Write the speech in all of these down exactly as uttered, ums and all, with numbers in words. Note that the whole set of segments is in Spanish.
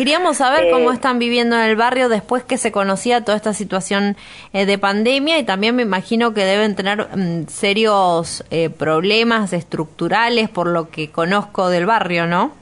Queríamos saber Eh, cómo están viviendo en el barrio después que se conocía toda esta situación eh, de pandemia, y también me imagino que deben tener mm, serios eh, problemas estructurales por lo que conozco del barrio, ¿no?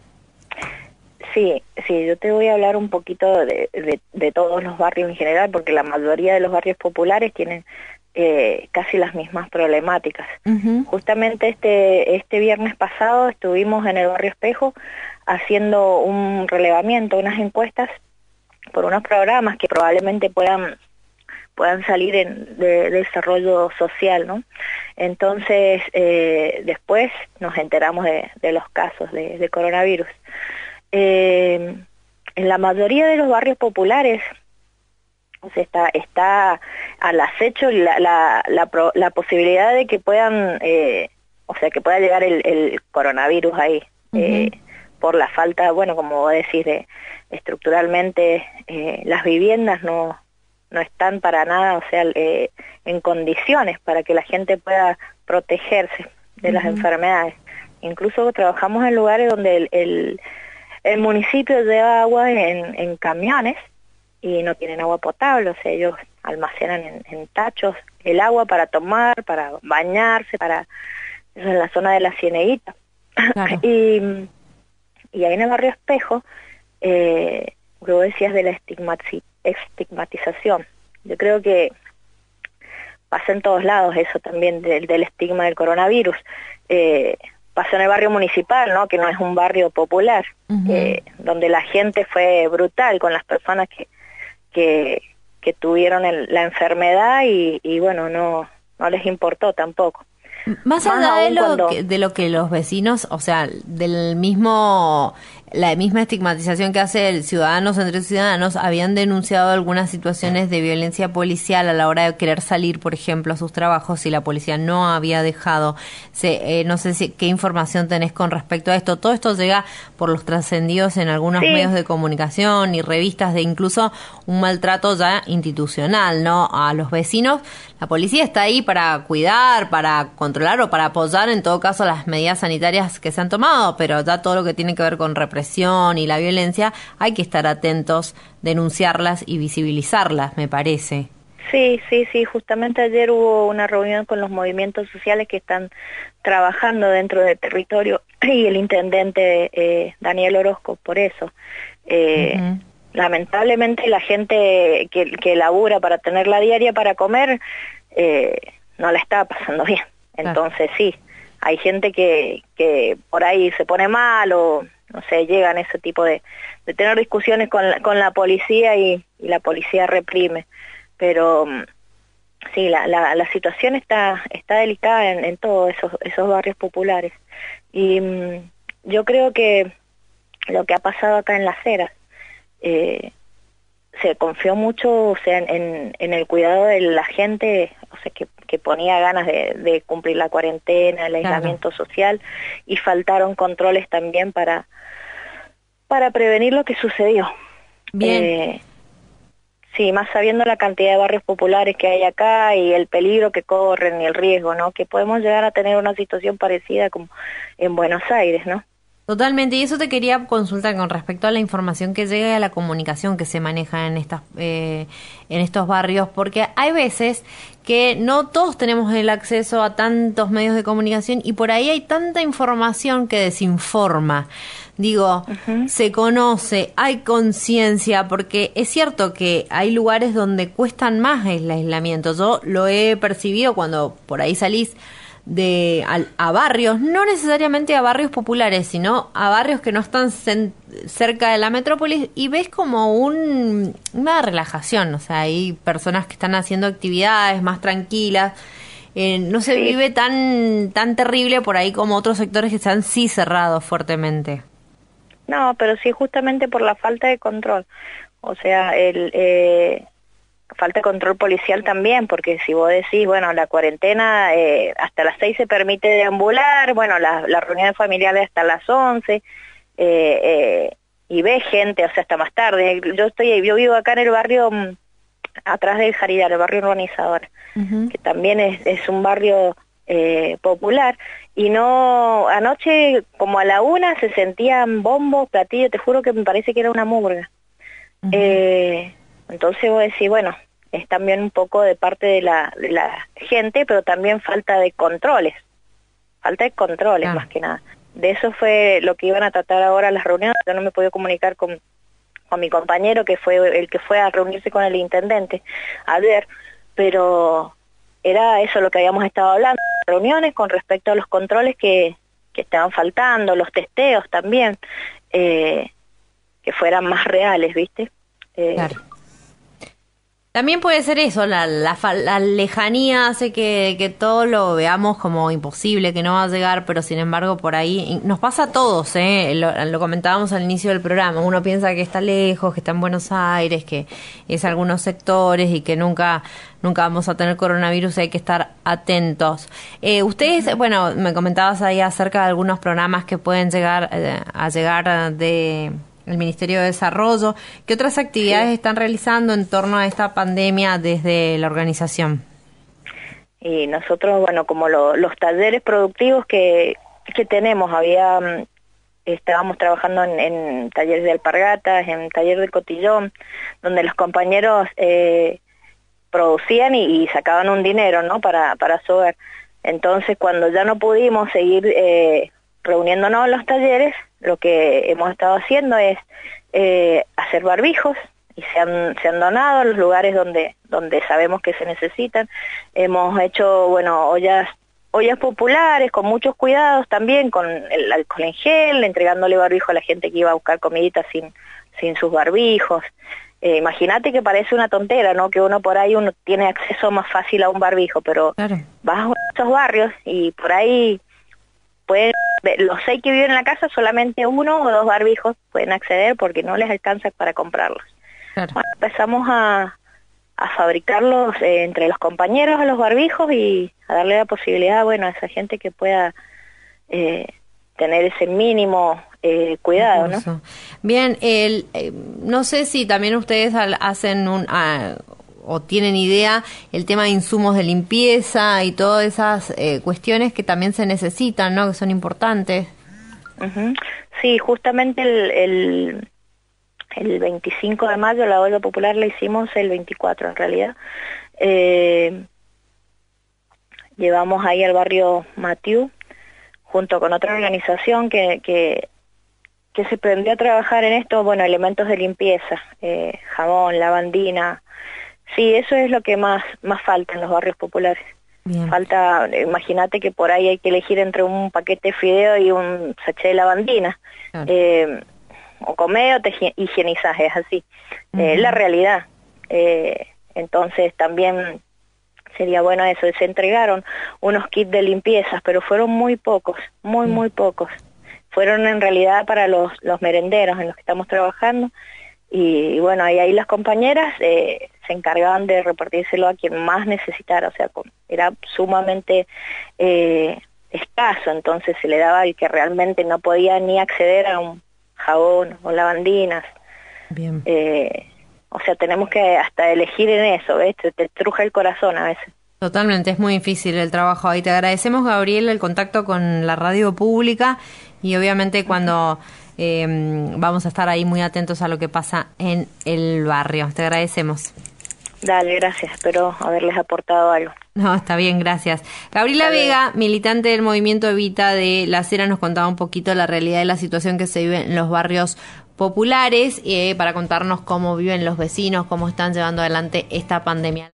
Sí, sí, yo te voy a hablar un poquito de, de, de todos los barrios en general, porque la mayoría de los barrios populares tienen eh, casi las mismas problemáticas. Uh-huh. Justamente este, este viernes pasado estuvimos en el barrio Espejo haciendo un relevamiento, unas encuestas por unos programas que probablemente puedan puedan salir en, de, de desarrollo social, ¿no? Entonces, eh, después nos enteramos de, de los casos de, de coronavirus. Eh, en la mayoría de los barrios populares, o sea, está, está al acecho la, la, la, la posibilidad de que puedan, eh, o sea, que pueda llegar el, el coronavirus ahí, uh-huh. eh, por la falta, bueno, como vos decís, de, estructuralmente eh, las viviendas no, no están para nada, o sea, eh, en condiciones para que la gente pueda protegerse de uh-huh. las enfermedades. Incluso trabajamos en lugares donde el, el El municipio lleva agua en, en camiones y no tienen agua potable, o sea, ellos almacenan en, en tachos el agua para tomar, para bañarse, para eso en la zona de la Cieneguita. Claro. y, y ahí en el barrio Espejo, eh, lo que vos decías de la estigmati- estigmatización, yo creo que pasa en todos lados eso también del, del estigma del coronavirus. Eh, pasó en el barrio municipal, ¿no? Que no es un barrio popular, uh-huh. eh, donde la gente fue brutal con las personas que que, que tuvieron el, la enfermedad y, y bueno, no no les importó tampoco. Más allá de lo, cuando... que, de lo que los vecinos, o sea, del mismo, la misma estigmatización que hace el Ciudadanos entre Ciudadanos, habían denunciado algunas situaciones de violencia policial a la hora de querer salir, por ejemplo, a sus trabajos, y la policía no había dejado. Se, eh, no sé si, qué información tenés con respecto a esto. Todo esto llega por los trascendidos en algunos sí. medios de comunicación y revistas, de incluso un maltrato ya institucional, ¿no? A los vecinos. La policía está ahí para cuidar, para controlar o para apoyar en todo caso las medidas sanitarias que se han tomado, pero ya todo lo que tiene que ver con represión y la violencia hay que estar atentos, denunciarlas y visibilizarlas, me parece. Sí, sí, sí, justamente ayer hubo una reunión con los movimientos sociales que están trabajando dentro del territorio y el intendente eh, Daniel Orozco, por eso. Eh, uh-huh. Lamentablemente la gente que, que labura para tener la diaria para comer eh, no la está pasando bien. Entonces sí, hay gente que, que por ahí se pone mal o no sé, llegan ese tipo de, de tener discusiones con la, con la policía y, y la policía reprime. Pero sí, la, la, la situación está, está delicada en, en todos esos, esos barrios populares. Y mm, yo creo que lo que ha pasado acá en Las Heras, Eh, se confió mucho, o sea, en, en el cuidado de la gente, o sea, que, que ponía ganas de, de cumplir la cuarentena, el aislamiento claro. social, y faltaron controles también para para prevenir lo que sucedió. Bien. Eh, sí, más sabiendo la cantidad de barrios populares que hay acá y el peligro que corren y el riesgo, ¿no? Que podemos llegar a tener una situación parecida como en Buenos Aires, ¿no? Totalmente, y eso te quería consultar con respecto a la información que llega y a la comunicación que se maneja en estas eh, en estos barrios, porque hay veces que no todos tenemos el acceso a tantos medios de comunicación y por ahí hay tanta información que desinforma. Digo, uh-huh. se conoce, hay conciencia, porque es cierto que hay lugares donde cuestan más el aislamiento. Yo lo he percibido cuando por ahí salís de a, a barrios, no necesariamente a barrios populares, sino a barrios que no están cen, cerca de la metrópolis, y ves como un, una relajación, o sea, hay personas que están haciendo actividades más tranquilas, eh, no se sí. vive tan tan terrible por ahí como otros sectores que están sí cerrados fuertemente. No, pero sí justamente por la falta de control, o sea, el... Eh... falta de control policial también, porque si vos decís, bueno, la cuarentena eh, hasta las seis se permite deambular, bueno, las la reuniones familiares hasta las once, eh, eh, y ves gente, o sea, hasta más tarde. Yo estoy, yo vivo acá en el barrio, atrás del Jaridar, el barrio urbanizador, uh-huh. que también es, es un barrio eh, popular, y no, anoche como a la una se sentían bombos, platillos, te juro que me parece que era una murga. Uh-huh. eh, entonces voy a decir, bueno, es también un poco de parte de la, de la gente, pero también falta de controles, falta de controles, claro, más que nada. De eso fue lo que iban a tratar ahora las reuniones. Yo no me podía comunicar con, con mi compañero, que fue el que fue a reunirse con el intendente a ver, pero era eso lo que habíamos estado hablando, reuniones con respecto a los controles que, que estaban faltando, los testeos también, eh, que fueran más reales, ¿viste? Eh, claro. También puede ser eso, la, la, la lejanía hace que, que todo lo veamos como imposible, que no va a llegar, pero sin embargo por ahí nos pasa a todos, ¿eh? lo, lo comentábamos al inicio del programa, uno piensa que está lejos, que está en Buenos Aires, que es algunos sectores y que nunca nunca vamos a tener coronavirus, hay que estar atentos. Eh, ustedes, bueno, me comentabas ahí acerca de algunos programas que pueden llegar eh, a llegar de... el Ministerio de Desarrollo. ¿Qué otras actividades sí. están realizando en torno a esta pandemia desde la organización? Y nosotros, bueno, como lo, los talleres productivos que, que tenemos, había estábamos trabajando en, en talleres de alpargatas, en taller de cotillón, donde los compañeros eh, producían y, y sacaban un dinero, ¿no? Para, para su hogar. Entonces, cuando ya no pudimos seguir eh, reuniéndonos en los talleres, lo que hemos estado haciendo es eh, hacer barbijos, y se han, se han donado en los lugares donde, donde sabemos que se necesitan. Hemos hecho, bueno, ollas, ollas populares con muchos cuidados también, con el alcohol en gel, entregándole barbijo a la gente que iba a buscar comidita sin, sin sus barbijos. Eh, Imagínate que parece una tontera, ¿no? Que uno por ahí uno tiene acceso más fácil a un barbijo, pero claro, vas a estos barrios y por ahí pueden, los seis que viven en la casa, solamente uno o dos barbijos pueden acceder porque no les alcanza para comprarlos. Claro. Bueno, empezamos a, a fabricarlos eh, entre los compañeros a los barbijos y a darle la posibilidad, bueno, a esa gente que pueda eh, tener ese mínimo eh, cuidado, ¿no? Bien, el, eh, no sé si también ustedes hacen un... Uh, o tienen idea el tema de insumos de limpieza y todas esas eh, cuestiones que también se necesitan, ¿no? Que son importantes. Uh-huh. Sí, justamente el, el, el veinticinco de mayo la olla popular la hicimos el veinticuatro en realidad. Eh, llevamos ahí al barrio Matiu, junto con otra organización que, que, que se prendió a trabajar en esto, bueno, elementos de limpieza, eh, jabón, lavandina. Sí, eso es lo que más más falta en los barrios populares. Bien. Falta, imagínate que por ahí hay que elegir entre un paquete de fideo y un sachet de lavandina. Claro. Eh, o comés o te higienizás, es así. Uh-huh. Eh, la realidad. Eh, entonces también sería bueno eso. Se entregaron unos kits de limpiezas, pero fueron muy pocos, muy, uh-huh. muy pocos. Fueron en realidad para los, los merenderos en los que estamos trabajando. Y, y bueno, ahí, ahí las compañeras eh, se encargaban de repartírselo a quien más necesitara, o sea, con, era sumamente eh, escaso, entonces se le daba al que realmente no podía ni acceder a un jabón o lavandinas. Bien. Eh, o sea, tenemos que hasta elegir en eso, ¿ves? Te, te truja el corazón a veces. Totalmente, es muy difícil el trabajo ahí. Te agradecemos, Gabriela, el contacto con la radio pública y obviamente cuando... Eh, vamos a estar ahí muy atentos a lo que pasa en el barrio. Te agradecemos. Dale, gracias. Espero haberles aportado algo. No, está bien, gracias. Gabriela Vega, militante del movimiento Evita de La Cera, nos contaba un poquito la realidad de la situación que se vive en los barrios populares eh, para contarnos cómo viven los vecinos, cómo están llevando adelante esta pandemia.